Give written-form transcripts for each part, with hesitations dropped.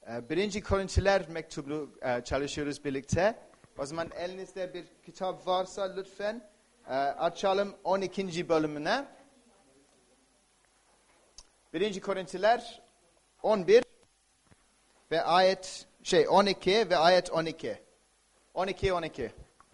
1. Korintiler mektubu çalışıyoruz birlikte. O zaman elinizde bir kitap varsa lütfen açalım 12. bölümüne. 1. Korintiler 11 ve 12 ve ayet 12. 12.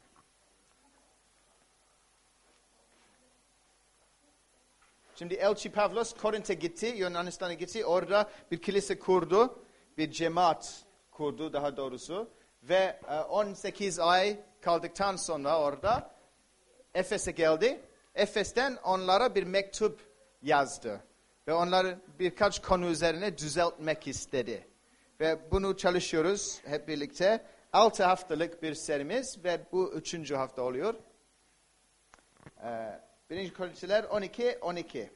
Şimdi Elçi Pavlos Korint'e gitti, Yunanistan'a gitti. Orada bir kilise kurdu, bir cemaat kurdu daha doğrusu. Ve 18 ay kaldıktan sonra orada Efes'e geldi. Efes'ten onlara bir mektup yazdı. Ve onları birkaç konu üzerine düzeltmek istedi. Ve bunu çalışıyoruz hep birlikte. 6 haftalık bir serimiz ve bu 3. hafta oluyor. 1. Korintiler 12.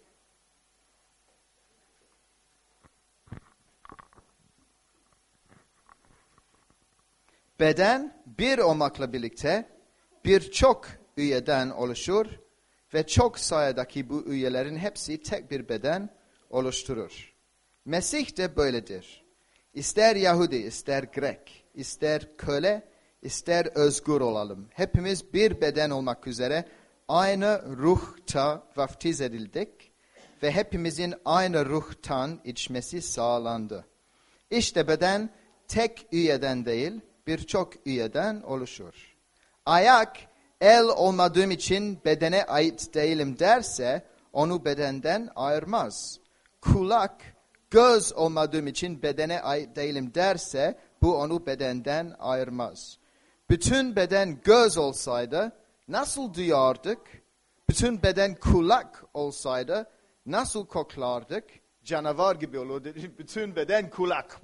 Beden bir olmakla birlikte birçok üyeden oluşur ve çok sayıdaki bu üyelerin hepsi tek bir beden oluşturur. Mesih de böyledir. İster Yahudi, ister Grek, ister köle, ister özgür olalım. Hepimiz bir beden olmak üzere aynı ruhta vaftiz edildik ve hepimizin aynı ruhtan içmesi sağlandı. İşte beden tek üyeden değil, birçok üyeden oluşur. Ayak, el olmadığım için bedene ait değilim derse, onu bedenden ayırmaz. Kulak, göz olmadığım için bedene ait değilim derse, bu onu bedenden ayırmaz. Bütün beden göz olsaydı, nasıl duyardık? Bütün beden kulak olsaydı, nasıl koklardık? Canavar gibi olurdu. Bütün beden kulak.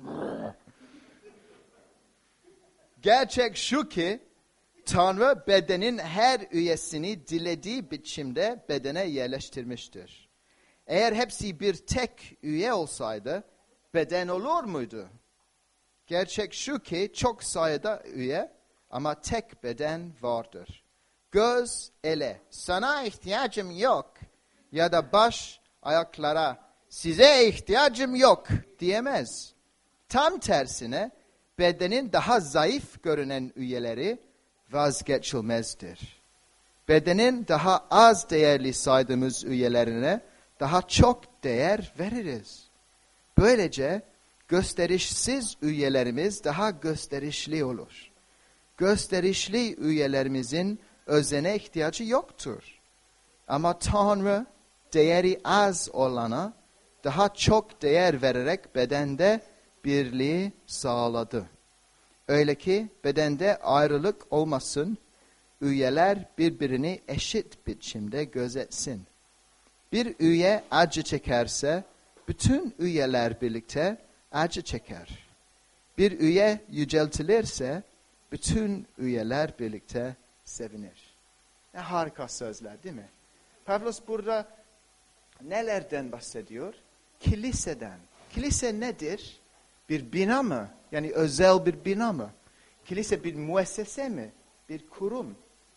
Gerçek şu ki, Tanrı bedenin her üyesini dilediği biçimde bedene yerleştirmiştir. Eğer hepsi bir tek üye olsaydı, beden olur muydu? Gerçek şu ki, çok sayıda üye ama tek beden vardır. Göz ele, sana ihtiyacım yok ya da baş ayaklara, size ihtiyacım yok diyemez. Tam tersine, bedenin daha zayıf görünen üyeleri vazgeçilmezdir. Bedenin daha az değerli saydığımız üyelerine daha çok değer veririz. Böylece gösterişsiz üyelerimiz daha gösterişli olur. Gösterişli üyelerimizin özene ihtiyacı yoktur. Ama Tanrı değeri az olana daha çok değer vererek bedende birliği sağladı. Öyle ki bedende ayrılık olmasın, üyeler birbirini eşit biçimde gözetsin. Bir üye acı çekerse, bütün üyeler birlikte acı çeker. Bir üye yüceltilirse, bütün üyeler birlikte sevinir. Ne harika sözler değil mi? Pavlos burada nelerden bahsediyor? Kiliseden. Kilise nedir? Bir bina mı? Yani özel bir bina mı? Kilise bir müessese mi? Bir kurum.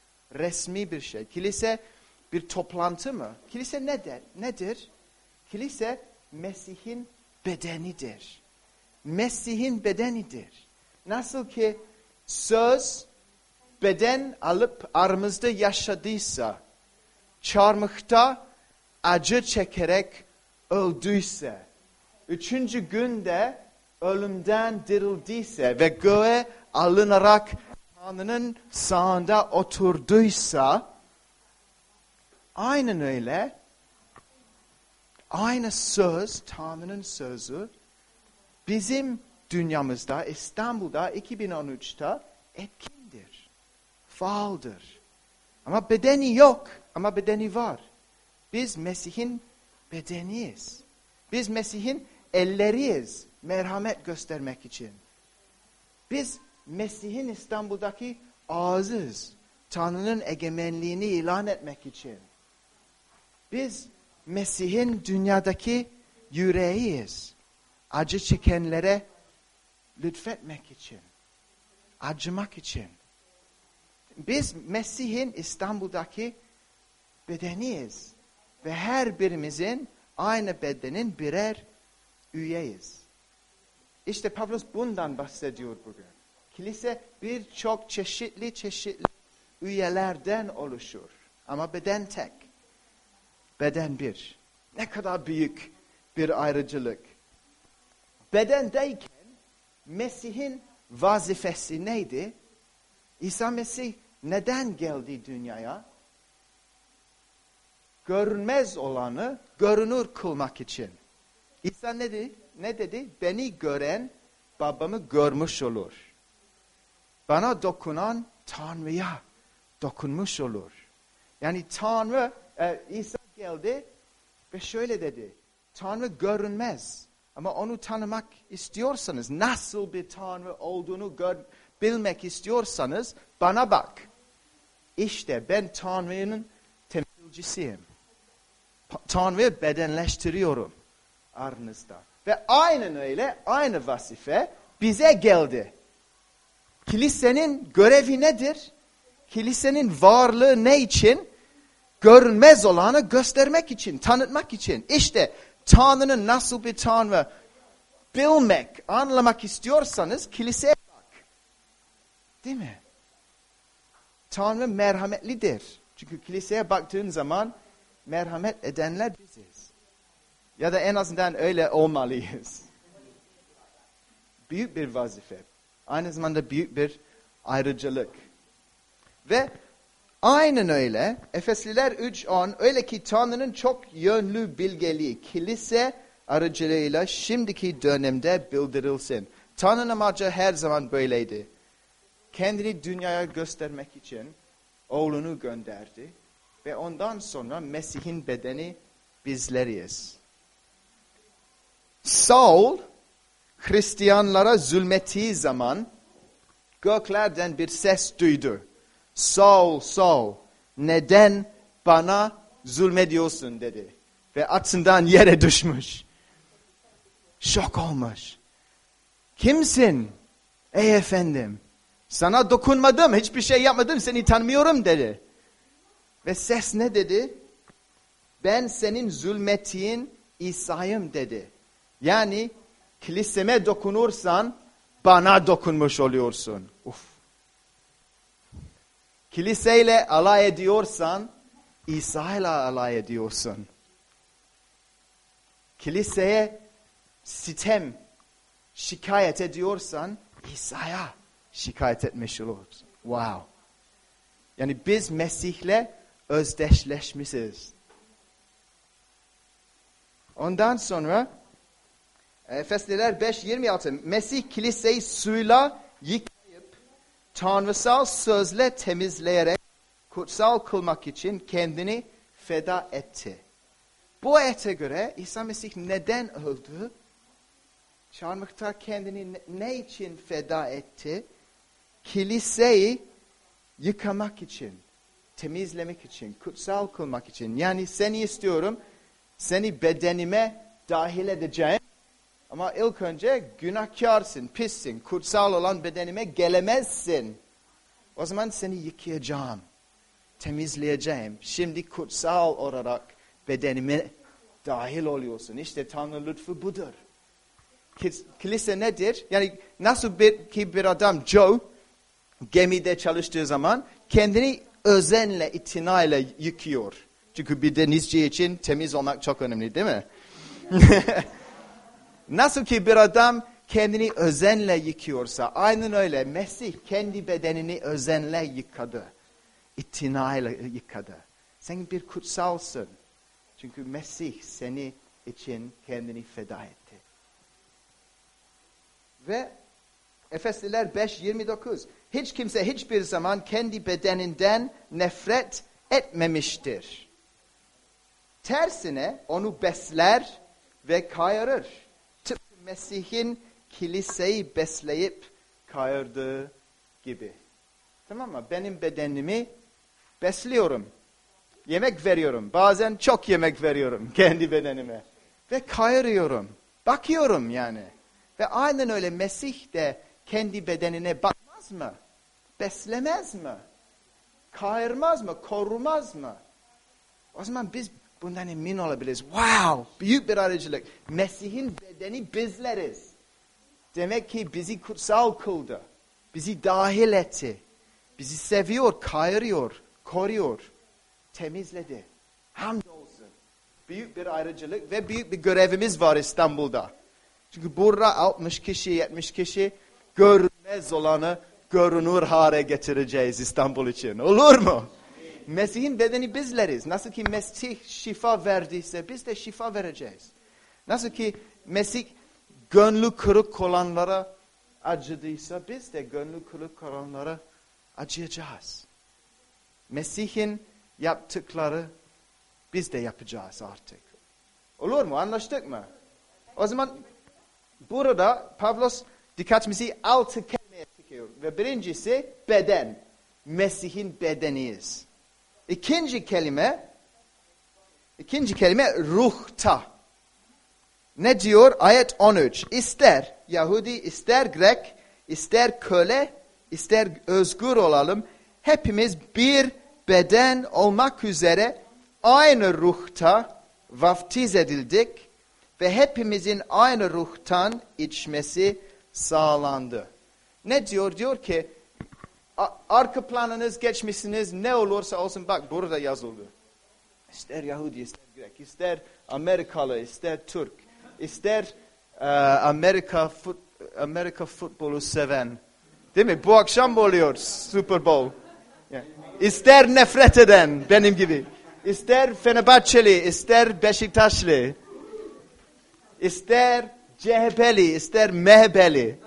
Resmi bir şey. Kilise bir toplantı mı? Kilise nedir? Kilise Mesih'in bedenidir. Mesih'in bedenidir. Nasıl ki söz beden alıp aramızda yaşadıysa, çarmıhta acı çekerek öldüyse, 3. günde ölümden dirildiyse ve göğe alınarak Tanrı'nın sağında oturduysa, aynen öyle, aynı söz, Tanrı'nın sözü, bizim dünyamızda, İstanbul'da, 2013'te etkindir, faaldır. Ama bedeni yok, ama bedeni var. Biz Mesih'in bedeniyiz. Biz Mesih'in elleriyiz, merhamet göstermek için. Biz Mesih'in İstanbul'daki ağzıyız, Tanrı'nın egemenliğini ilan etmek için. Biz Mesih'in dünyadaki yüreğiyiz, acı çekenlere lütfetmek için, acımak için. Biz Mesih'in İstanbul'daki bedeniyiz ve her birimizin aynı bedenin birer üyeyiz. İşte Pavlos bundan bahsediyor bugün. Kilise birçok çeşitli üyelerden oluşur. Ama beden tek. Beden bir. Ne kadar büyük bir ayrıcılık. Bedendeyken Mesih'in vazifesi neydi? İsa Mesih neden geldi dünyaya? Görünmez olanı görünür kılmak için. İsa ne dedi? Ne dedi? Beni gören babamı görmüş olur. Bana dokunan Tanrı'ya dokunmuş olur. Yani Tanrı, İsa geldi ve şöyle dedi. Tanrı görünmez. Ama onu tanımak istiyorsanız, nasıl bir Tanrı olduğunu bilmek istiyorsanız bana bak. İşte ben Tanrı'nın temsilcisiyim. Tanrı'yı bedenleştiriyorum aranızda. Ve aynen öyle, aynı vazife bize geldi. Kilisenin görevi nedir? Kilisenin varlığı ne için? Görünmez olanı göstermek için, tanıtmak için. İşte Tanrı'nın nasıl bir Tanrı bilmek, anlamak istiyorsanız kiliseye bak. Değil mi? Tanrı merhametlidir. Çünkü kiliseye baktığın zaman merhamet edenler biziz. Ya da en azından öyle olmalıyız. Büyük bir vazife. Aynı zamanda büyük bir ayrıcalık. Ve aynen öyle Efesliler 3:10 öyle ki Tanrı'nın çok yönlü bilgeliği kilise aracılığıyla şimdiki dönemde bildirilsin. Tanrı'nın amacı her zaman böyleydi. Kendini dünyaya göstermek için oğlunu gönderdi. Ve ondan sonra Mesih'in bedeni bizleriyiz. Saul Hristiyanlara zulmettiği zaman göklerden bir ses duydu. Saul, Saul, neden bana zulmediyorsun dedi. Ve atından yere düşmüş. Şok olmuş. Kimsin? Ey efendim, sana dokunmadım, hiçbir şey yapmadım, seni tanımıyorum dedi. Ve ses ne dedi? Ben senin zulmettiğin İsa'yım dedi. Yani kiliseme dokunursan bana dokunmuş oluyorsun. Uf. Kiliseyle alay ediyorsan İsa'yla alay ediyorsun. Kiliseye sitem, şikayet ediyorsan İsa'ya şikayet etmiş olursun. Wow. Yani biz Mesih'le özdeşleşmişiz. Ondan sonra Efesliler 5:26 Mesih kiliseyi suyla yıkayıp tanrısal sözle temizleyerek kutsal kılmak için kendini feda etti. Bu ayete göre İsa Mesih neden öldü? Çarmıhta kendini ne için feda etti? Kiliseyi yıkamak için, temizlemek için, kutsal kılmak için. Yani seni istiyorum, seni bedenime dahil edeceğim. Ama ilk önce günahkarsın, pissin, kutsal olan bedenime gelemezsin. O zaman seni yıkayacağım, temizleyeceğim. Şimdi kutsal olarak bedenime dahil oluyorsun. İşte Tanrı lütfu budur. Kilise nedir? Yani nasıl bir adam Joe gemide çalıştığı zaman kendini özenle, itinayla yıkıyor. Çünkü bir denizci için temiz olmak çok önemli değil mi? Nasıl ki bir adam kendini özenle yıkıyorsa aynen öyle Mesih kendi bedenini özenle yıkadı. İtinayla yıkadı. Sen bir kutsalsın. Çünkü Mesih seni için kendini feda etti. Ve Efesliler 5:29 hiç kimse hiçbir zaman kendi bedeninden nefret etmemiştir. Tersine onu besler ve kayırır. Tıpkı Mesih'in kiliseyi besleyip kayırdığı gibi. Tamam mı? Benim bedenimi besliyorum. Yemek veriyorum. Bazen çok yemek veriyorum kendi bedenime. Ve kayırıyorum. Bakıyorum yani. Ve aynen öyle Mesih de kendi bedenine bakmaz mı? Beslemez mi? Kayırmaz mı? Korumaz mı? O zaman biz bundan emin olabiliriz. Wow! Büyük bir aracılık. Mesih'in bedeni bizleriz. Demek ki bizi kutsal kıldı. Bizi dahil etti. Bizi seviyor, kayırıyor, koruyor. Temizledi. Hamdolsun. Büyük bir ayrıcalık ve büyük bir görevimiz var İstanbul'da. Çünkü burada 60 kişi, 70 kişi görünmez olanı görünür hale getireceğiz İstanbul için. Olur mu? Mesih'in bedeni bizleriz. Nasıl ki Mesih şifa verdiyse biz de şifa vereceğiz. Nasıl ki Mesih gönlü kırık olanlara acıdıysa biz de gönlü kırık olanlara acıyacağız. Mesih'in yaptıkları biz de yapacağız artık. Olur mu? Anlaştık mı? O zaman burada Pavlos dikkatimizi 6 kelimeye çekiyor. Ve birincisi beden. Mesih'in bedeniyiz. İkinci kelime ruhta. Ne diyor? Ayet 13. İster Yahudi, ister Grek, ister köle, ister özgür olalım. Hepimiz bir beden olmak üzere aynı ruhta vaftiz edildik ve hepimizin aynı ruhtan içmesi sağlandı. Ne diyor? Diyor ki arka planınız, geçmişsiniz ne olursa olsun bak burada yazıldı. İster Yahudi, ister Grek, ister Amerikalı, ister Türk, ister Amerika futbolu seven. Değil mi? Bu akşam oluyor Super Bowl. Yani, ister nefret eden benim gibi. İster Fenerbahçeli, ister Beşiktaşlı. İster CHP'li, ister MHP'li.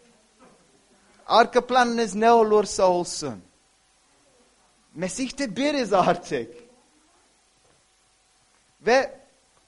Arka planınız ne olursa olsun. Mesih'te biriz artık. Ve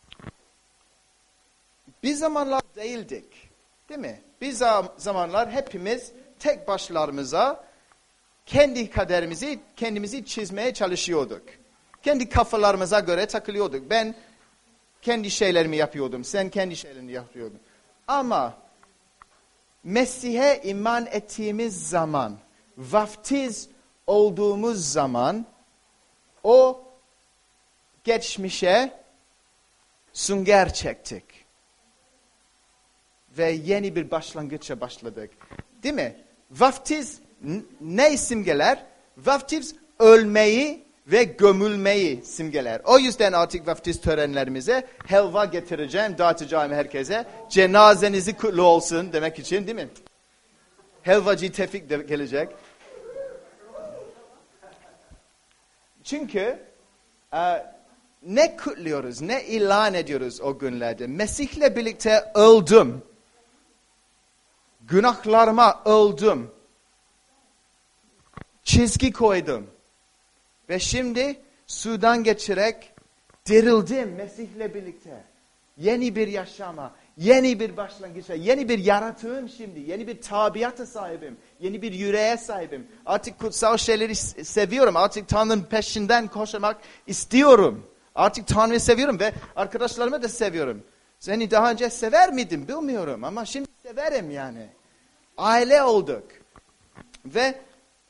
bir zamanlar değildik. Değil mi? Bir zamanlar hepimiz tek başlarımıza kendi kaderimizi kendimizi çizmeye çalışıyorduk. Kendi kafalarımıza göre takılıyorduk. Ben kendi şeylerimi yapıyordum. Sen kendi şeylerini yapıyordun. Ama Mesih'e iman ettiğimiz zaman, vaftiz olduğumuz zaman o geçmişe sünger çektik. Ve yeni bir başlangıça başladık. Değil mi? Vaftiz ne simgeler? Vaftiz ölmeyi ve gömülmeyi simgeler. O yüzden artık vaftiz törenlerimize helva getireceğim, dağıtacağım herkese. Cenazenizi kutlu olsun demek için değil mi? Helvacı Tevfik de gelecek. Çünkü ne kutluyoruz, ne ilan ediyoruz o günlerde? Mesih'le birlikte öldüm. Günahlarıma öldüm. Çizgi koydum. Ve şimdi sudan geçerek dirildim Mesih'le birlikte. Yeni bir yaşama, yeni bir başlangıça, yeni bir yaratığım şimdi. Yeni bir tabiata sahibim. Yeni bir yüreğe sahibim. Artık kutsal şeyleri seviyorum. Artık Tanrı'nın peşinden koşmak istiyorum. Artık Tanrı'yı seviyorum ve arkadaşlarımı da seviyorum. Seni daha önce sever miydim bilmiyorum ama şimdi severim yani. Aile olduk. Ve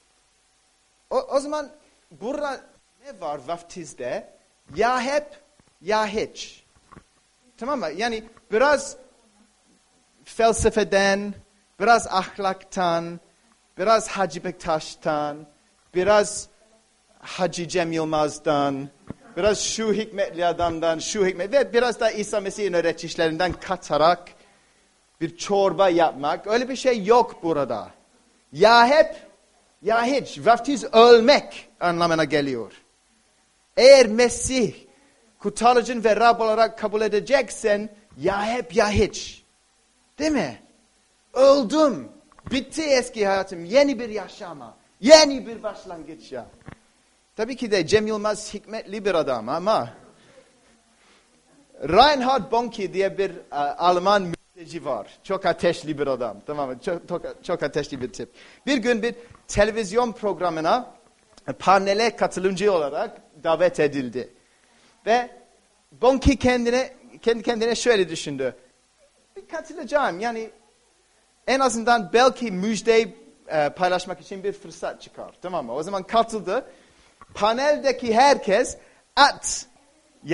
o zaman burada ne var vaftizde? Ya hep ya hiç. Tamam mı? Yani biraz felsefeden, biraz ahlaktan, biraz Hacı Bektaş'tan, biraz Hacı Cem Yılmaz'dan, biraz şu hikmetli adamdan, şu hikmet ve biraz da İsa Mesih'in öğretişlerinden katarak bir çorba yapmak. Öyle bir şey yok burada. Ya hep ya hiç. Vaftiz ölmek anlamına geliyor. Eğer Mesih kurtarıcın ve Rab olarak kabul edeceksen ya hep ya hiç. Değil mi? Öldüm. Bitti eski hayatım. Yeni bir yaşama. Yeni bir başlangıç ya. Tabii ki de Cem Yılmaz hikmetli bir adam ama Reinhard Bonnke diye bir Alman mülteci var. Çok ateşli bir adam. Tamam mı? Çok ateşli bir tip. Bir gün bir televizyon programına panele katılımcı olarak davet edildi. Ve Bonnke kendi kendine şöyle düşündü. Bir katılacağım. Yani en azından belki müjdeyi paylaşmak için bir fırsat çıkar. Tamam mı? O zaman katıldı. Paneldeki herkes at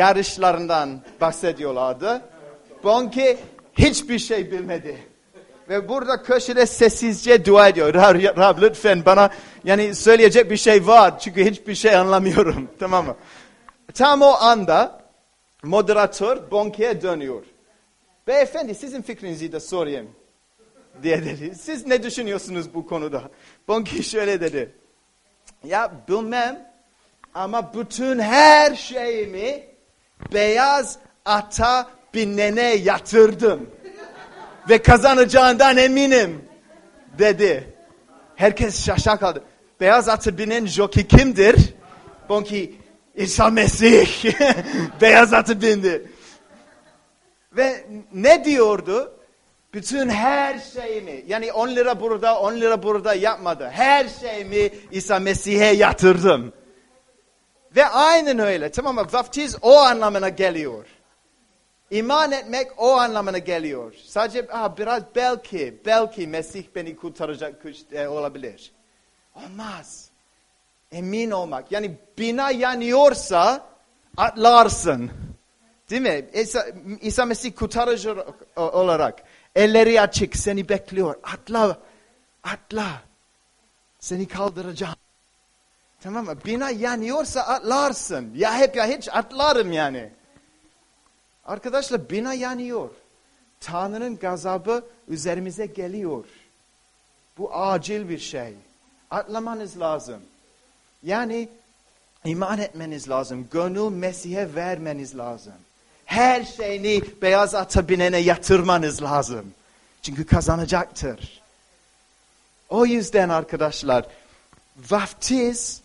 yarışlarından bahsediyorlardı. Bonnke hiçbir şey bilmedi. Ve burada köşede sessizce dua ediyor. Rab lütfen bana yani söyleyecek bir şey var. Çünkü hiçbir şey anlamıyorum. Tamam mı? Tam o anda moderatör Bonke'ye dönüyor. Beyefendi sizin fikrinizi de sorayım diye dedi. Siz ne düşünüyorsunuz bu konuda? Bonke şöyle dedi. Ya bilmem ama bütün her şeyimi beyaz ata binene yatırdım. Ve kazanacağından eminim dedi. Herkes şaşa kaldı. Beyaz atı binen jockey kimdir? Bonke İsa Mesih. Beyaz atı bindi. Ve ne diyordu? Bütün her şeyimi, yani 10 lira burada, 10 lira burada yapmadı. Her şeyimi İsa Mesih'e yatırdım. Ve aynen öyle, tamam mı? Vaftiz o anlamına geliyor. İman etmek o anlamına geliyor. Sadece biraz belki Mesih beni kurtaracak olabilir. Olmaz. Emin olmak. Yani bina yanıyorsa atlarsın. Değil mi? İsa Mesih kurtarıcı olarak elleri açık seni bekliyor. Atla. Seni kaldıracağım. Tamam mı? Bina yanıyorsa atlarsın. Ya hep ya hiç atlarım yani. Arkadaşlar bina yanıyor. Tanrı'nın gazabı üzerimize geliyor. Bu acil bir şey. Atlamanız lazım. Yani iman etmeniz lazım. Gönül Mesih'e vermeniz lazım. Her şeyini beyaz ata binene yatırmanız lazım. Çünkü kazanacaktır. O yüzden arkadaşlar vaftiz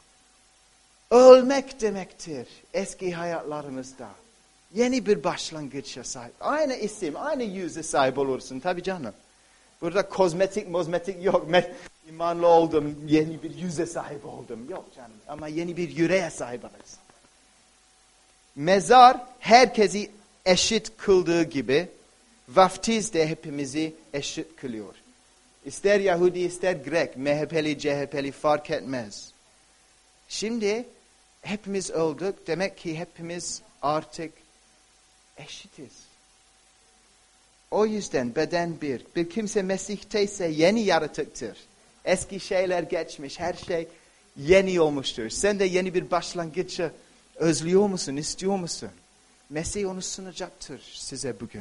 ölmek demektir eski hayatlarımızda. Yeni bir başlangıça sahip. Aynı isim, aynı yüze sahip olursun tabii canım. Burada kozmetik yok. İmanlı oldum, yeni bir yüze sahip oldum. Yok canım ama yeni bir yüreğe sahip olursun. Mezar herkesi eşit kıldığı gibi vaftiz de hepimizi eşit kılıyor. İster Yahudi ister Grek, MHP'li CHP'li fark etmez. Şimdi hepimiz öldük. Demek ki hepimiz artık eşitiz. O yüzden beden bir. Bir kimse Mesih'teyse yeni yaratıktır. Eski şeyler geçmiş, her şey yeni olmuştur. Sen de yeni bir başlangıcı özlüyor musun, istiyor musun? Mesih onu sunacaktır size bugün.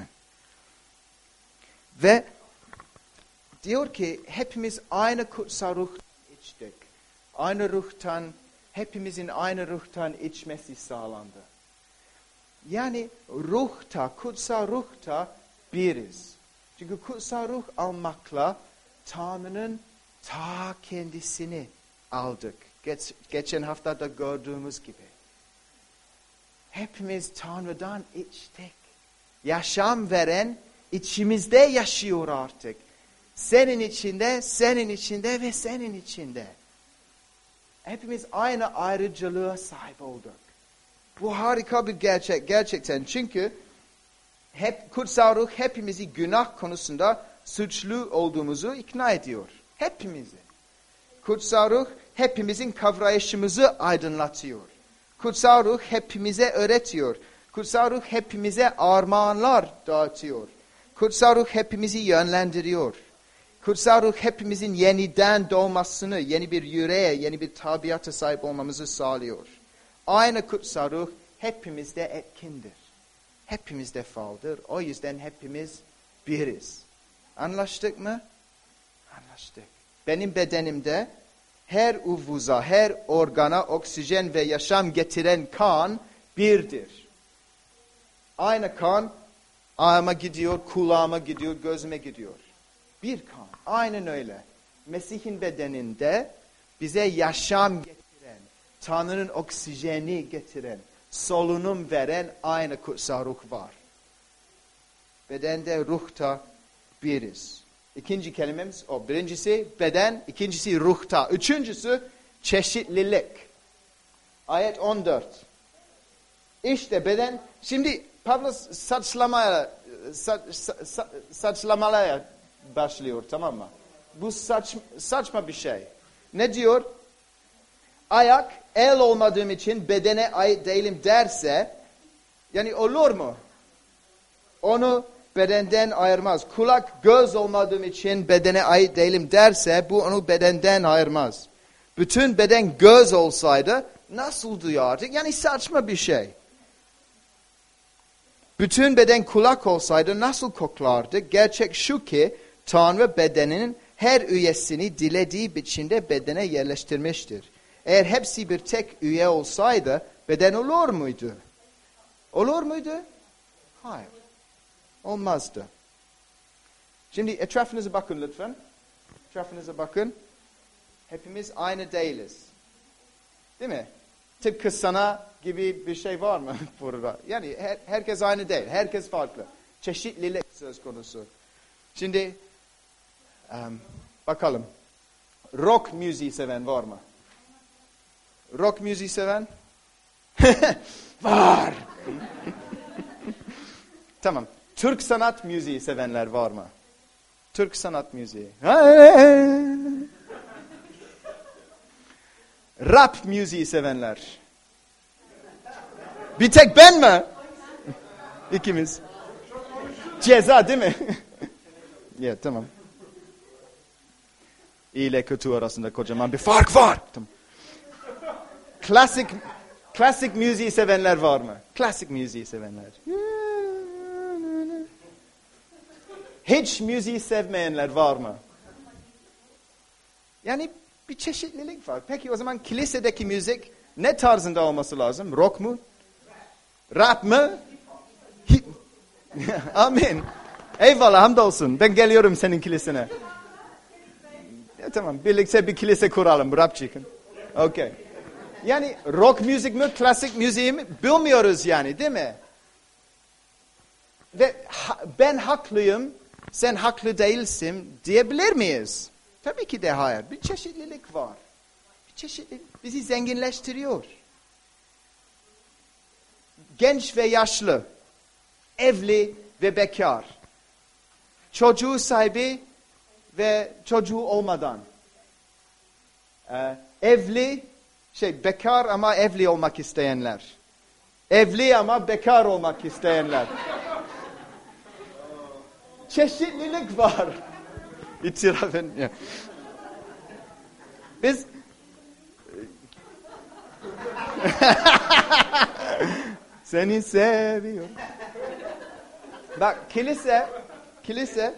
Ve diyor ki hepimiz aynı kutsal ruhtan içtik. Aynı ruhtan, hepimizin aynı ruhtan içmesi sağlandı. Yani ruhta, kutsal ruhta biriz. Çünkü kutsal ruh almakla Tanrı'nın ta kendisini aldık. Geçen haftada gördüğümüz gibi. Hepimiz Tanrı'dan içtik. Yaşam veren içimizde yaşıyor artık. Senin içinde, senin içinde ve senin içinde. Hepimiz aynı ayrıcalığa sahip olduk. Bu harika bir gerçek gerçekten. Çünkü kutsal ruh hepimizi günah konusunda suçlu olduğumuzu ikna ediyor. Hepimizi. Kutsal ruh hepimizin kavrayışımızı aydınlatıyor. Kutsal ruh hepimize öğretiyor. Kutsal ruh hepimize armağanlar dağıtıyor. Kutsal ruh hepimizi yönlendiriyor. Kutsal ruh hepimizin yeniden doğmasını, yeni bir yüreğe, yeni bir tabiata sahip olmamızı sağlıyor. Aynı kutsal ruh hepimizde etkindir. Hepimizde faaldır. O yüzden hepimiz biriz. Anlaştık mı? Anlaştık. Benim bedenimde her uvuza, her organa oksijen ve yaşam getiren kan birdir. Aynı kan ayağıma gidiyor, kulağıma gidiyor, gözüme gidiyor. Bir kan. Aynen öyle. Mesih'in bedeninde bize yaşam getiren, Tanrı'nın oksijeni getiren, solunum veren aynı kutsal ruh var. Bedende, ruhta biriz. İkinci kelimemiz o. Birincisi beden, ikincisi ruhta. Üçüncüsü çeşitlilik. Ayet 14. İşte beden, şimdi Pavlos saçlamaya başlıyor, tamam mı? Bu saçma bir şey. Ne diyor? Ayak, el olmadığım için bedene ait değilim derse, yani olur mu? Onu bedenden ayırmaz. Kulak göz olmadığım için bedene ait değilim derse bu onu bedenden ayırmaz. Bütün beden göz olsaydı nasıl duyardı? Yani saçma bir şey. Bütün beden kulak olsaydı nasıl koklardı? Gerçek şu ki Tanrı bedeninin her üyesini dilediği biçimde bedene yerleştirmiştir. Eğer hepsi bir tek üye olsaydı beden olur muydu? Olur muydu? Hayır. Olmazdı. Şimdi etrafınıza bakın lütfen. Etrafınıza bakın. Hepimiz aynı değiliz. Değil mi? Tıpkı sana gibi bir şey var mı burada? Yani herkes aynı değil. Herkes farklı. Çeşitlilik söz konusu. Şimdi bakalım. Rock müziği seven var mı? Rock müziği seven? Var. Tamam. Türk sanat müziği sevenler var mı? Türk sanat müziği. Rap müziği sevenler. Bir tek ben mi? İkimiz. Ceza değil mi? Yeah, tamam. İyi ile kötü arasında kocaman bir fark var. Tamam. Klasik müziği sevenler var mı? Klasik müziği sevenler. Hiç müziği sevmeyenler var mı? Yani bir çeşitlilik var. Peki o zaman kilisedeki müzik ne tarzında olması lazım? Rock mu? Rap mı? Amin. Eyvallah, hamdolsun. Ben geliyorum senin kilisene. Tamam, birlikte bir kilise kuralım. Rap çıkın. Okay. Yani rock müzik mi, klasik müziği mi bilmiyoruz yani, değil mi? Ve ben haklıyım, sen haklı değilsin diyebilir miyiz? Tabii ki de hayır. Bir çeşitlilik var. Bir çeşitlilik bizi zenginleştiriyor. Genç ve yaşlı, evli ve bekar, çocuğu sahibi ve çocuğu olmadan, bekar ama evli olmak isteyenler, evli ama bekar olmak isteyenler. Çeşitlilik var. İtirafın. Biz seni seviyorum. Bak kilise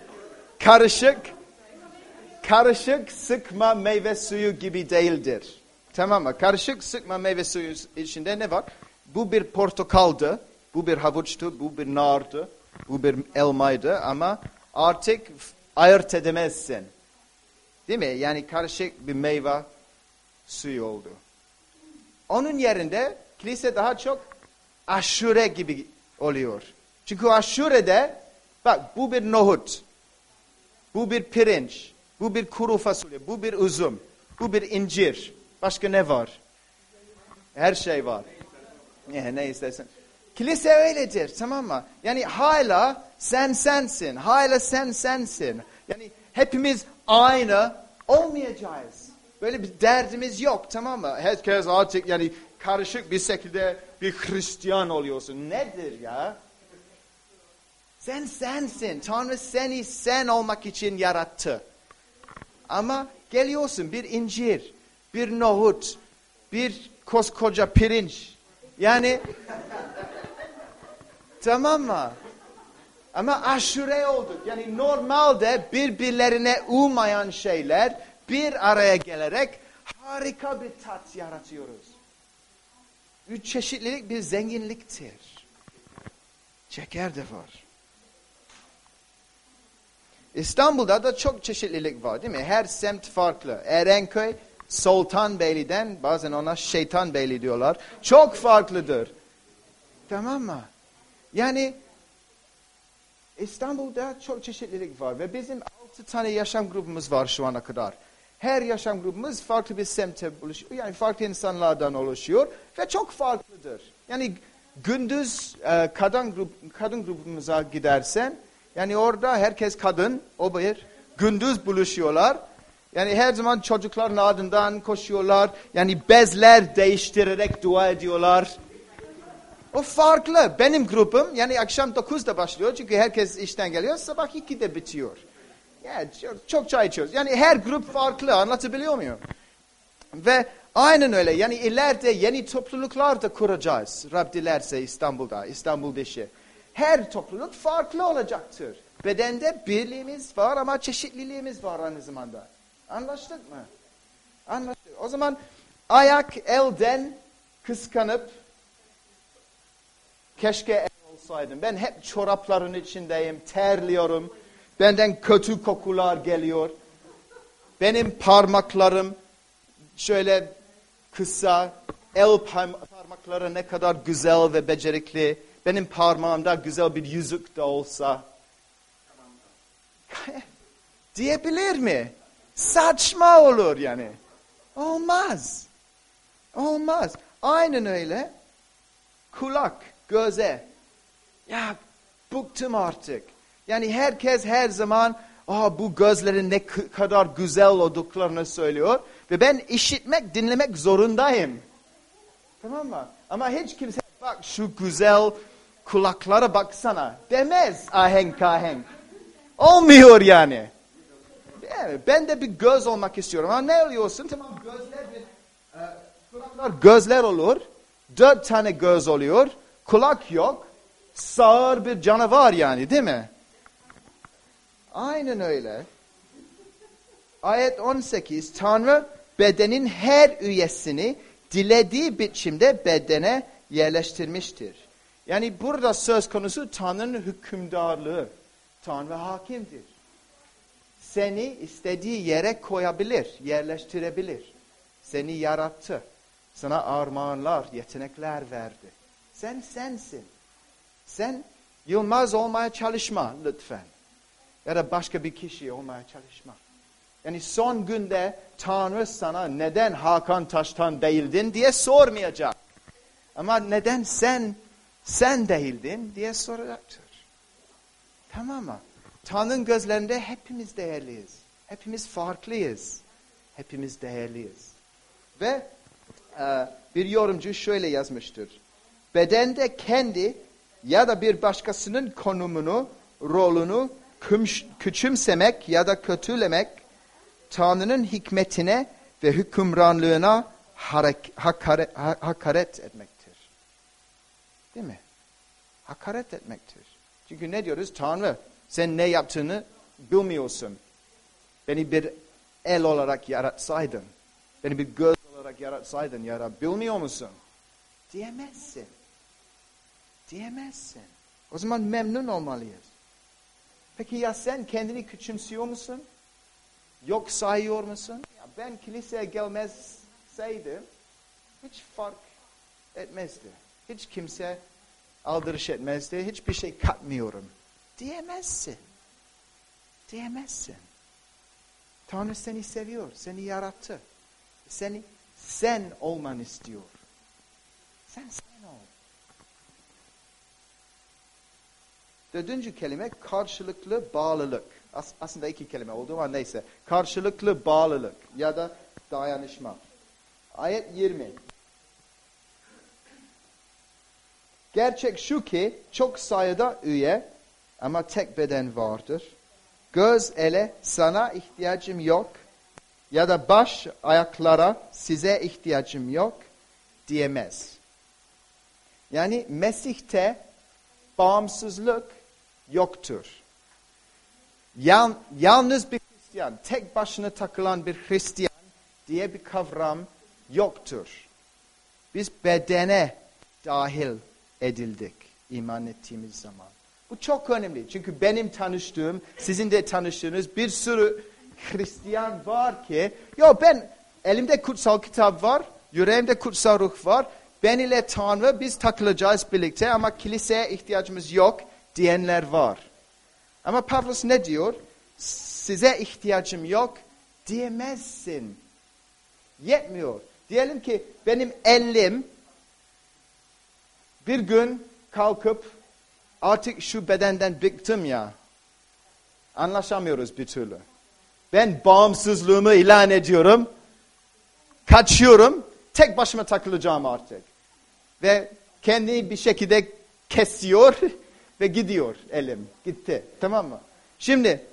karışık sıkma meyve suyu gibi değildir. Tamam mı? Karışık sıkma meyve suyu içinde ne var? Bu bir portakaldı, bu bir havuçtu, bu bir nardı, bu bir elmaydı ama artık ayırt edemezsin. Değil mi? Yani karışık bir meyve suyu oldu. Onun yerinde kilise daha çok aşure gibi oluyor. Çünkü aşurede bak bu bir nohut, bu bir pirinç, bu bir kuru fasulye, bu bir üzüm, bu bir incir. Başka ne var? Her şey var. Ne istersen. Kilise öyledir, tamam mı? Yani hala sen sensin, hala sen sensin. Yani hepimiz aynı olmayacağız. Böyle bir derdimiz yok, tamam mı? Herkes artık yani karışık bir şekilde bir Hristiyan oluyorsun. Nedir ya? Sen sensin. Tanrı seni sen olmak için yarattı. Ama geliyorsun bir incir, bir nohut, bir koskoca pirinç. Yani tamam mı? Ama aşure olduk. Yani normalde birbirlerine uymayan şeyler bir araya gelerek harika bir tat yaratıyoruz. Bir çeşitlilik bir zenginliktir. Şeker de var. İstanbul'da da çok çeşitlilik var değil mi? Her semt farklı. Erenköy, Sultanbeyli'den bazen ona Şeytanbeyli diyorlar. Çok farklıdır. Tamam mı? Yani İstanbul'da çok çeşitlilik var ve bizim 6 tane yaşam grubumuz var şu ana kadar. Her yaşam grubumuz farklı bir semte oluşuyor. Yani farklı insanlardan oluşuyor ve çok farklıdır. Yani gündüz kadın grubumuza gidersen yani orada herkes kadın, o bir gündüz buluşuyorlar. Yani her zaman çocukların ardından koşuyorlar. Yani bezler değiştirerek dua ediyorlar. O farklı. Benim grubum yani akşam 9'da başlıyor. Çünkü herkes işten geliyor. Sabah 2'de bitiyor. Yani çok çay içiyoruz. Yani her grup farklı. Anlatabiliyor muyum? Ve aynen öyle. Yani ileride yeni topluluklar da kuracağız. Rab dilerse İstanbul'da, İstanbul dışı. Her topluluk farklı olacaktır. Bedende birliğimiz var ama çeşitliliğimiz var aynı zamanda. Anlaştık mı? Anlaştık. O zaman ayak elden kıskanıp keşke el olsaydım. Ben hep çorapların içindeyim, terliyorum. Benden kötü kokular geliyor. Benim parmaklarım şöyle kısa, el parmakları ne kadar güzel ve becerikli. Benim parmağımda güzel bir yüzük de olsa. Diyebilir mi? Saçma olur yani. Olmaz. Olmaz. Aynen öyle. Kulak, göze. Ya bıktım artık. Yani herkes her zaman bu gözlerin ne kadar güzel olduklarını söylüyor. Ve ben işitmek, dinlemek zorundayım. Tamam mı? Ama hiç kimse bak şu güzel kulaklara baksana demez ahenk ahenk. Olmuyor yani. Ben de bir göz olmak istiyorum. Ama ne oluyorsun? Tamam kulaklar gözler olur. 4 tane göz oluyor. Kulak yok. Sağır bir canavar yani değil mi? Aynen öyle. Ayet 18. Tanrı bedenin her üyesini dilediği biçimde bedene yerleştirmiştir. Yani burada söz konusu Tanrı'nın hükümdarlığı. Tanrı hakimdir. Seni istediği yere koyabilir, yerleştirebilir. Seni yarattı. Sana armağanlar, yetenekler verdi. Sen sensin. Sen Yılmaz olmaya çalışma lütfen. Ya da başka bir kişi olmaya çalışma. Yani son günde Tanrı sana neden Hakan Taştan değildin diye sormayacak. Ama neden sen değildin diye soracaktır. Tamam mı? Tanrı'nın gözlerinde hepimiz değerliyiz. Hepimiz farklıyız. Hepimiz değerliyiz. Ve bir yorumcu şöyle yazmıştır. Bedende kendi ya da bir başkasının konumunu, rolünü küçümsemek ya da kötülemek Tanrı'nın hikmetine ve hükümranlığına hakaret etmektir. Değil mi? Hakaret etmektir. Çünkü ne diyoruz? Tanrı sen ne yaptığını bilmiyorsun. Beni bir el olarak yaratsaydın, beni bir göz olarak yaratsaydın ya da bilmiyor musun? Diyemezsin. Diyemezsin. O zaman memnun olmalıyız. Peki ya sen kendini küçümsüyor musun? Yok sayıyor musun? Ya ben kiliseye gelmezseydim hiç fark etmezdi. Hiç kimse aldırış etmezdi. Hiçbir şey katmıyorum. Diyemezsin. Diyemezsin. Tanrı seni seviyor. Seni yarattı. Sen olman istiyor. Sen ol. 4. kelime karşılıklı bağlılık. Aslında 2 kelime oldu ama neyse. Karşılıklı bağlılık ya da dayanışma. Ayet 20. Gerçek şu ki çok sayıda üye ama tek beden vardır. Göz ele sana ihtiyacım yok ya da baş ayaklara size ihtiyacım yok diyemez. Yani Mesih'te bağımsızlık yoktur. Yalnız bir Hristiyan, tek başına takılan bir Hristiyan diye bir kavram yoktur. Biz bedene dahil edildik iman ettiğimiz zaman. Bu çok önemli. Çünkü benim tanıştığım, sizin de tanıştığınız bir sürü Hristiyan var ki, ben elimde kutsal kitap var, yüreğimde kutsal ruh var. Ben ile Tanrı biz takılacağız birlikte ama kiliseye ihtiyacımız yok diyenler var. Ama Pavlus ne diyor? Size ihtiyacım yok diyemezsin. Yetmiyor. Diyelim ki benim elim bir gün kalkıp artık şu bedenden bıktım ya. Anlaşamıyoruz bir türlü. Ben bağımsızlığımı ilan ediyorum. Kaçıyorum. Tek başıma takılacağım artık. Ve kendini bir şekilde kesiyor ve gidiyor elim. Gitti. Tamam mı? Şimdi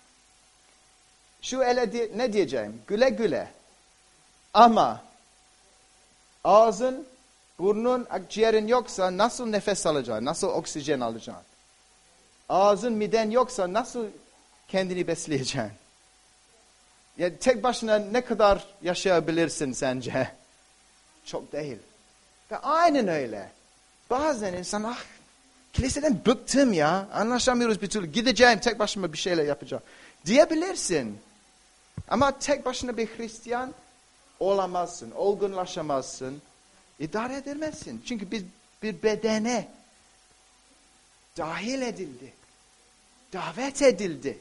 şu ele ne diyeceğim? Güle güle. Ama ağzın, burnun, akciğerin yoksa nasıl nefes alacaksın? Nasıl oksijen alacaksın? Ağzın, miden yoksa nasıl kendini besleyeceksin? Yani tek başına ne kadar yaşayabilirsin sence? Çok değil. Ve aynen öyle. Bazen insan kiliseden bıktım ya. Anlaşamıyoruz bir türlü. Gideceğim tek başıma bir şeyler yapacağım. Diyebilirsin. Ama tek başına bir Hristiyan olamazsın. Olgunlaşamazsın. İdare edemezsin. Çünkü biz bir bedene dahil edildik. Davet edildik.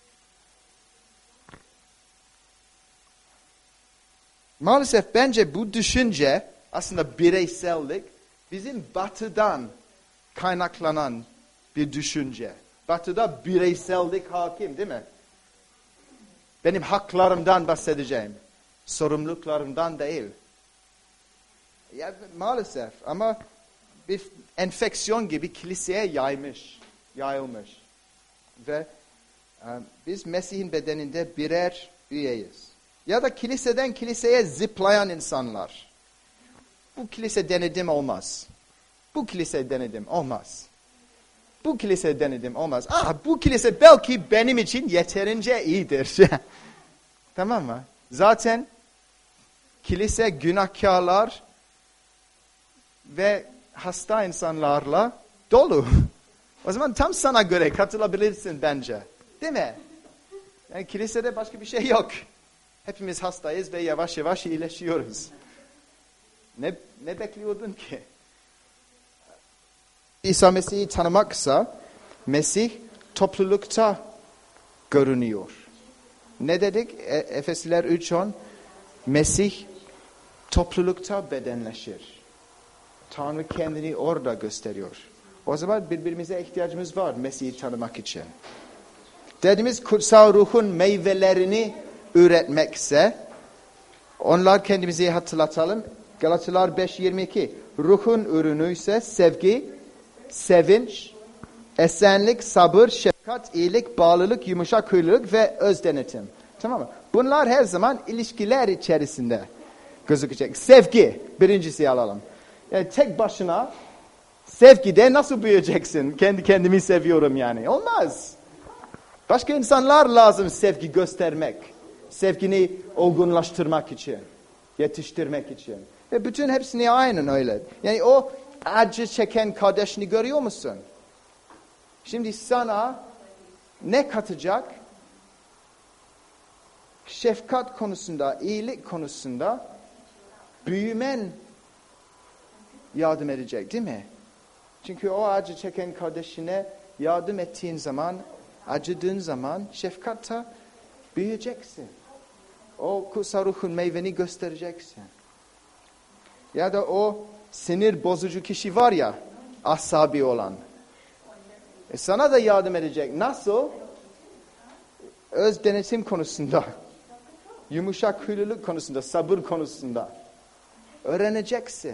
Maalesef bence bu düşünce aslında bireysellik bizim batıdan kaynaklanan bir düşünce. Batıda bireysellik hakim değil mi? Benim haklarımdan bahsedeceğim. Sorumluluklarımdan değil. Ya, maalesef ama bir enfeksiyon gibi kiliseye yayılmış. Ve biz Mesih'in bedeninde birer üyeyiz. Ya da kiliseden kiliseye zıplayan insanlar. Bu kilise denedim olmaz. Bu kilise denedim olmaz. Bu kilise denedim olmaz. Bu kilise belki benim için yeterince iyidir. Tamam mı? Zaten kilise günahkarlar ve hasta insanlarla dolu. O zaman tam sana göre katılabilirsin bence. Değil mi? Yani kilisede başka bir şey yok. Hepimiz hastayız ve yavaş yavaş iyileşiyoruz. Ne bekliyordun ki? İsa Mesih'i tanımaksa Mesih toplulukta görünüyor. Ne dedik? Efesliler 3:10 Mesih toplulukta bedenleşir. Tanrı kendini orada gösteriyor. O zaman birbirimize ihtiyacımız var Mesih'i tanımak için. Dediğimiz kutsal ruhun meyvelerini üretmekse onlar kendimizi hatırlatalım. Galatılar 5:22 ruhun ürünü ise sevgi, sevinç, esenlik, sabır, şefkat, iyilik, bağlılık, yumuşak huyluluk ve öz denetim. Tamam mı? Bunlar her zaman ilişkiler içerisinde gözükecek. Sevgi birincisi alalım. Yani tek başına sevgide nasıl büyüyeceksin? Kendi kendimi seviyorum yani. Olmaz. Başka insanlar lazım sevgi göstermek. Sevgini olgunlaştırmak için. Yetiştirmek için. Ve bütün hepsini aynen öyle. Yani o acı çeken kardeşini görüyor musun? Şimdi sana ne katacak? Şefkat konusunda, iyilik konusunda büyümen yardım edecek değil mi? Çünkü o acı çeken kardeşine yardım ettiğin zaman, acıdığın zaman şefkatta büyüyeceksin. O kutsal ruhun meyveni göstereceksin. Ya da o sinir bozucu kişi var ya, asabi olan. Sana da yardım edecek. Nasıl? Öz denetim konusunda, yumuşak huyluluk konusunda, sabır konusunda öğreneceksin.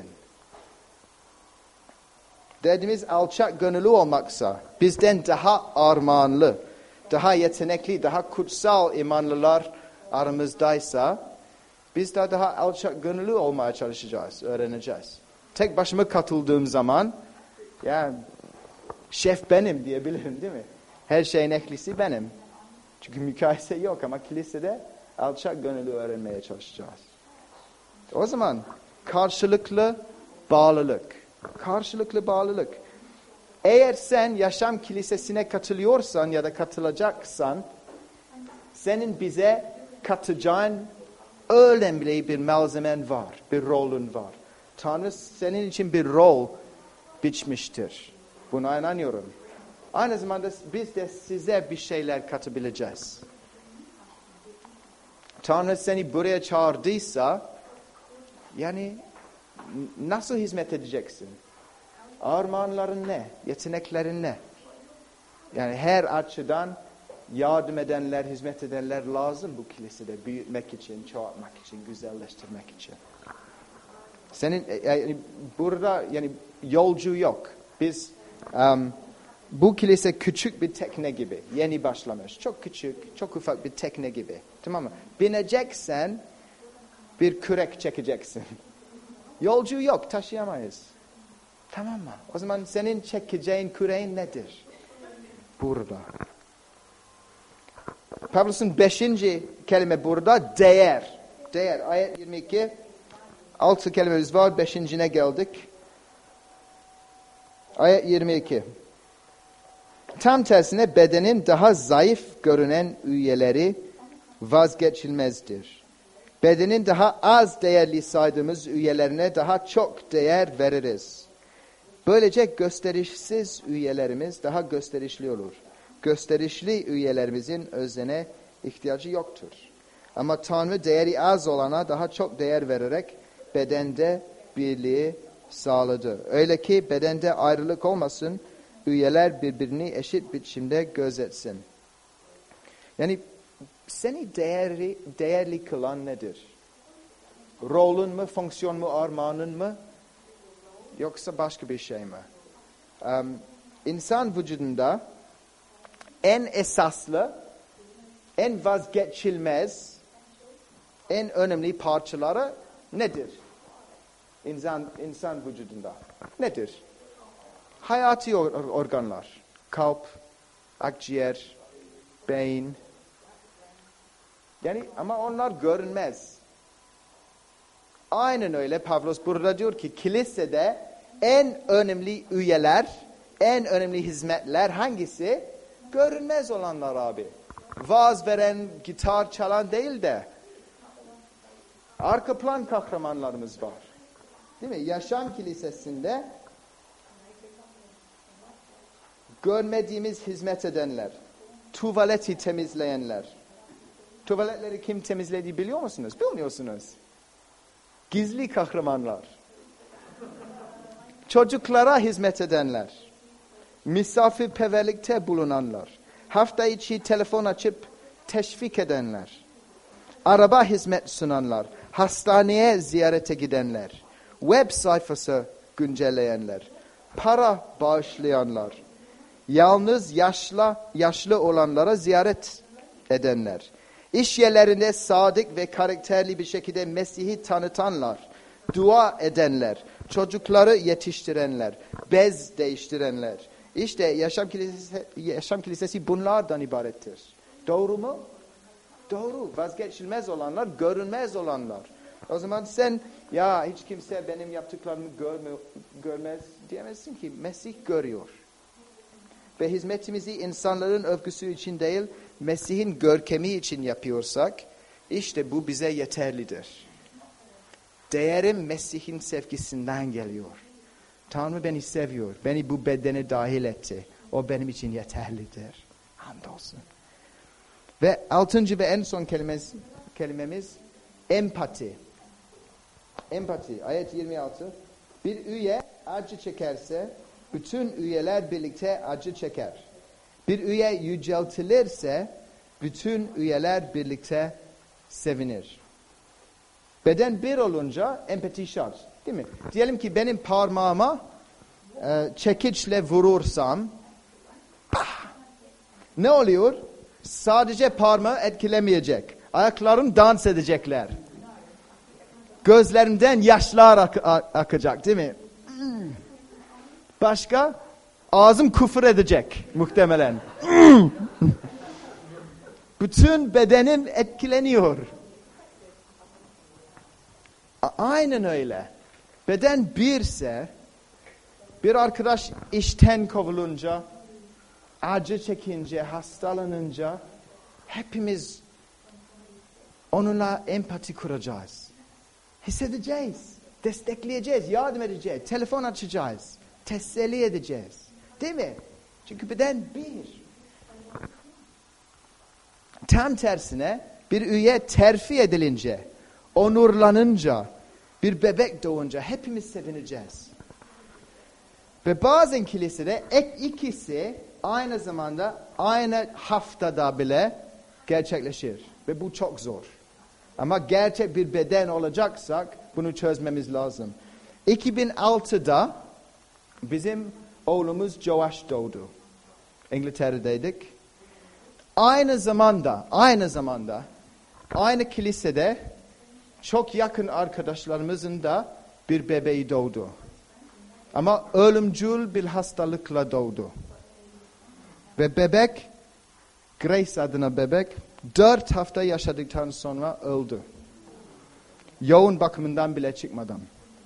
Dediğimiz alçak gönüllü olmaksa, bizden daha armağanlı, daha yetenekli, daha kutsal imanlılar aramızdaysa, biz de daha alçak gönüllü olmaya çalışacağız, öğreneceğiz. Tek başıma katıldığım zaman, yani şef benim diyebilirim değil mi? Her şeyin ehlisi benim. Çünkü mukayese yok ama kilisede alçak gönüllü öğrenmeye çalışacağız. O zaman karşılıklı bağlılık. Karşılıklı bağlılık. Eğer sen yaşam kilisesine katılıyorsan ya da katılacaksan, senin bize katacağın önemli bir malzemen var, bir rolün var. Tanrı senin için bir rol biçmiştir. Buna inanıyorum. Aynı zamanda biz de size bir şeyler katabileceğiz. Tanrı seni buraya çağırdıysa, yani nasıl hizmet edeceksin? Armağanların ne? Yeteneklerin ne? Yani her açıdan yardım edenler, hizmet edenler lazım bu kilisede büyütmek için, çoğaltmak için, güzelleştirmek için. Senin yani burada yani yolcu yok. Biz bu kilise küçük bir tekne gibi. Yeni başlamış. Çok küçük, çok ufak bir tekne gibi. Tamam mı? Bineceksen bir kürek çekeceksin. Yolcu yok, taşıyamayız. Tamam mı? O zaman senin çekeceğin küreğin nedir? Burada. Pavlus'un 5. kelime burada değer. Değer. Ayet 22. 6 kelimemiz var. 5.'ne geldik. Ayet 22. Tam tersine bedenin daha zayıf görünen üyeleri vazgeçilmezdir. Bedenin daha az değerli saydığımız üyelerine daha çok değer veririz. Böylece gösterişsiz üyelerimiz daha gösterişli olur. Gösterişli üyelerimizin özene ihtiyacı yoktur. Ama Tanrı değeri az olana daha çok değer vererek bedende birliği sağladı. Öyle ki bedende ayrılık olmasın, üyeler birbirini eşit biçimde gözetsin. Yani seni değerli kılan nedir? Rolün mü, fonksiyon mu, armağanın mı? Yoksa başka bir şey mi? İnsan vücudunda en esaslı, en vazgeçilmez, en önemli parçaları nedir? İnsan vücudunda. Nedir? Hayati organlar. Kalp, akciğer, beyin. Yani ama onlar görünmez. Aynen öyle Pavlos burada diyor ki kilisede en önemli üyeler, en önemli hizmetler hangisi? Görünmez olanlar abi. Vaaz veren, gitar çalan değil de arka plan kahramanlarımız var. Değil mi? Yaşam kilisesinde görmediğimiz hizmet edenler, tuvaleti temizleyenler. Tuvaletleri kim temizlediği biliyor musunuz? Bilmiyorsunuz. Gizli kahramanlar. Çocuklara hizmet edenler. Misafirperverlikte bulunanlar. Hafta içi telefon açıp teşvik edenler. Araba hizmet sunanlar. Hastaneye ziyarete gidenler. Web sayfası güncelleyenler. Para bağışlayanlar. Yalnız yaşlı olanlara ziyaret edenler. İş yerlerinde sadık ve karakterli bir şekilde Mesih'i tanıtanlar, dua edenler, çocukları yetiştirenler, bez değiştirenler. İşte yaşam kilisesi bunlardan ibarettir. Doğru mu? Doğru. Vazgeçilmez olanlar, görünmez olanlar. O zaman sen ya hiç kimse benim yaptıklarımı görmez diyemezsin ki Mesih görüyor. Ve hizmetimizi insanların övgüsü için değil, Mesih'in görkemi için yapıyorsak, işte bu bize yeterlidir. Değerim Mesih'in sevgisinden geliyor. Tanrı beni seviyor, beni bu bedene dahil etti. O benim için yeterlidir. Hamdolsun. Ve 6. ve en son kelimemiz empati. Empati, ayet 26. Bir üye acı çekerse, bütün üyeler birlikte acı çeker. Bir üye yüceltilirse, bütün üyeler birlikte sevinir. Beden bir olunca empati şart. Değil mi? Diyelim ki benim parmağıma çekiçle vurursam, ne oluyor? Sadece parmağı etkilemeyecek. Ayaklarım dans edecekler. Gözlerimden yaşlar akacak, değil mi? Başka? Ağzım küfür edecek muhtemelen. Bütün bedenim etkileniyor. Aynen öyle. Beden birse, bir arkadaş işten kovulunca, acı çekince, hastalanınca, hepimiz onunla empati kuracağız. Hissedeceğiz, destekleyeceğiz, yardım edeceğiz, telefon açacağız, teselli edeceğiz. Değil mi? Çünkü beden bir. Tam tersine bir üye terfi edilince, onurlanınca, bir bebek doğunca hepimiz sevineceğiz. Ve bazen kilisede ikisi aynı zamanda aynı haftada bile gerçekleşir. Ve bu çok zor. Ama gerçek bir beden olacaksak bunu çözmemiz lazım. 2006'da bizim oğlumuz Joash doğdu. İngiltere'deydik. Aynı zamanda aynı kilisede çok yakın arkadaşlarımızın da bir bebeği doğdu. Ama ölümcül bir hastalıkla doğdu. Ve bebek, Grace adına bebek, 4 hafta yaşadıktan sonra öldü. Yoğun bakımından bile çıkmadan.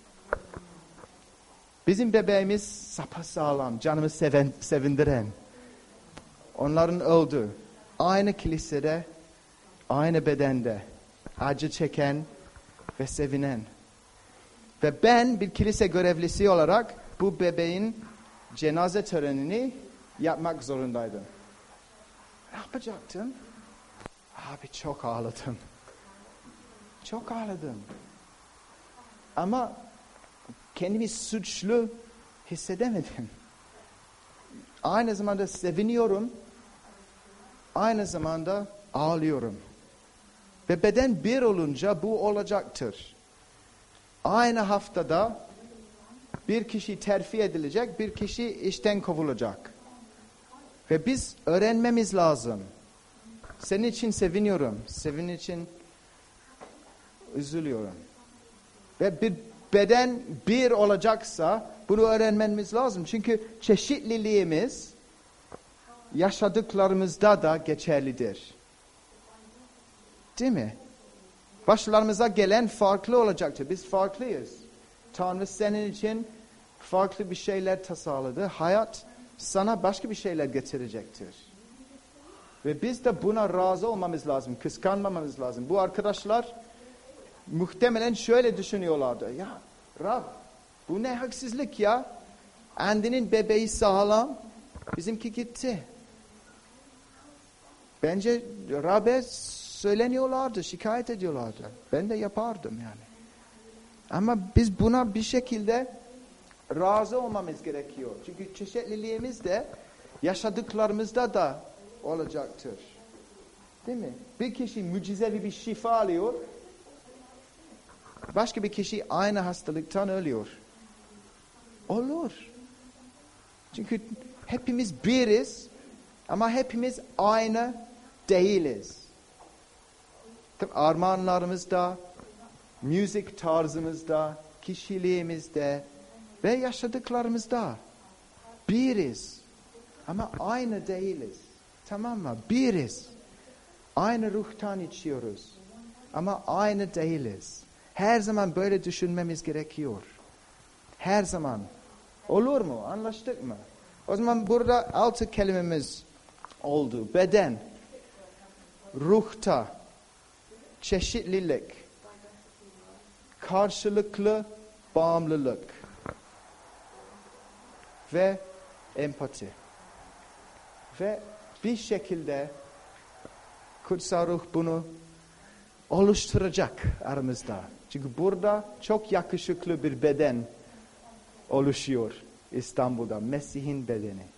Bizim bebeğimiz sapasağlam, canımı sevindiren. Onların öldü. Aynı kilisede, aynı bedende, acı çeken ve sevinen. Ve ben bir kilise görevlisi olarak bu bebeğin cenaze törenini yapmak zorundaydım. Ne yapacaktım? Abi çok ağladım. Çok ağladım. Ama kendimi suçlu hissedemedim. Aynı zamanda seviniyorum. Aynı zamanda ağlıyorum. Ve beden bir olunca bu olacaktır. Aynı haftada bir kişi terfi edilecek, bir kişi işten kovulacak. Ve biz öğrenmemiz lazım. Senin için seviniyorum, senin için üzülüyorum. Ve bir beden bir olacaksa bunu öğrenmemiz lazım. Çünkü çeşitliliğimiz yaşadıklarımızda da geçerlidir. Değil mi? Başlarımıza gelen farklı olacaktır. Biz farklıyız. Tanrı senin için farklı bir şeyler tasarladı. Hayat sana başka bir şeyler getirecektir. Ve biz de buna razı olmamız lazım. Kıskanmamamız lazım. Bu arkadaşlar muhtemelen şöyle düşünüyorlardı. Ya Rab, bu ne haksızlık ya? Andy'nin bebeği sağlam, bizimki gitti. Bence Rab'be söyleniyorlardı, şikayet ediyorlardı. Ben de yapardım yani. Ama biz buna bir şekilde razı olmamız gerekiyor. Çünkü çeşitliliğimiz de yaşadıklarımızda da olacaktır. Değil mi? Bir kişi mucizevi bir şifa alıyor. Başka bir kişi aynı hastalıktan ölüyor. Olur. Çünkü hepimiz biriz ama hepimiz aynı değiliz. Armağanlarımızda, müzik tarzımızda, kişiliğimizde ve yaşadıklarımızda biriz. Ama aynı değiliz. Tamam mı? Biriz. Aynı ruhtan içiyoruz. Ama aynı değiliz. Her zaman böyle düşünmemiz gerekiyor. Her zaman. Olur mu? Anlaştık mı? O zaman burada 6 kelimemiz oldu. Beden, ruhta, çeşitlilik, karşılıklı bağımlılık ve empati. Ve bir şekilde kutsal ruh bunu oluşturacak aramızda. Çünkü burada çok yakışıklı bir beden oluşuyor İstanbul'da. Mesih'in bedeni.